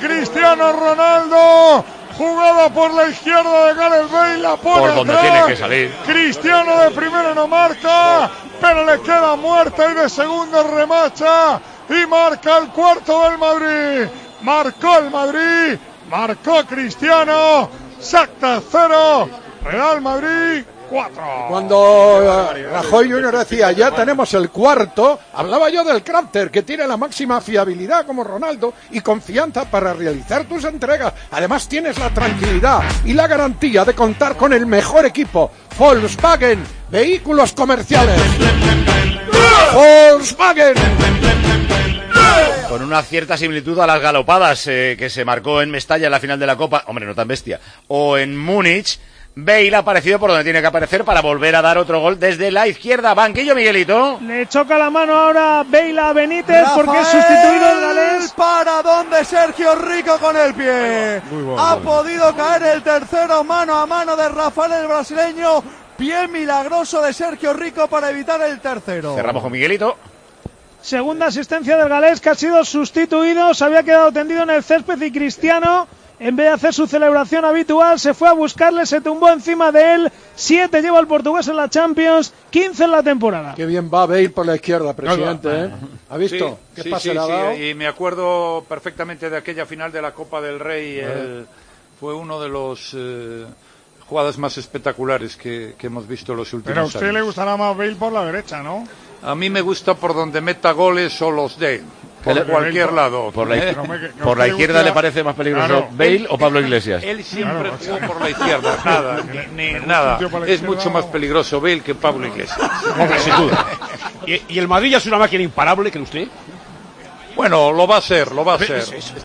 Cristiano Ronaldo. Jugada por la izquierda de Gareth Bale, la pone por donde atrás. tiene que salir. Cristiano de primero no marca, pero le queda muerta y de segundo remacha y marca el cuarto del Madrid. Marcó el Madrid, marcó Cristiano, Shakhtar 0, Real Madrid 4. Cuando Rajoy Junior decía, ya tenemos el cuarto, hablaba yo del Crafter, que tiene la máxima fiabilidad como Ronaldo y confianza para realizar tus entregas. Además tienes la tranquilidad y la garantía de contar con el mejor equipo. Volkswagen, vehículos comerciales. Volkswagen. Con una cierta similitud a las galopadas que se marcó en Mestalla en la final de la Copa, hombre, no tan bestia, o en Múnich. Bale ha aparecido por donde tiene que aparecer para volver a dar otro gol desde la izquierda. Banquillo, Miguelito. Le choca la mano ahora Bale a Benítez, Rafael, porque es sustituido el galés. Paradón de Sergio Rico con el pie. Ha podido caer el tercero mano a mano de Rafael el brasileño. Pie milagroso de Sergio Rico para evitar el tercero. Cerramos con Miguelito. Segunda asistencia del galés, que ha sido sustituido. Se había quedado tendido en el césped y Cristiano, en vez de hacer su celebración habitual, se fue a buscarle, se tumbó encima de él. 7 lleva el portugués en la Champions, 15 en la temporada. Qué bien va Bale por la izquierda, presidente, ¿eh? ¿Ha visto? Sí, ¿Qué pase le ha dado? Y me acuerdo perfectamente de aquella final de la Copa del Rey. Fue uno de los jugadas más espectaculares que hemos visto los últimos años. Pero a usted le gustará más Bale por la derecha, ¿no? A mí me gusta por donde meta goles o los de por cualquier lado. Por la izquierda le parece más peligroso Bale o Pablo Iglesias. Él siempre jugó por la izquierda, nada. Es mucho más peligroso Bale que Pablo Iglesias. Sin duda. ¿Y el Madrid ya es una máquina imparable, cree usted? Bueno, lo va a ser.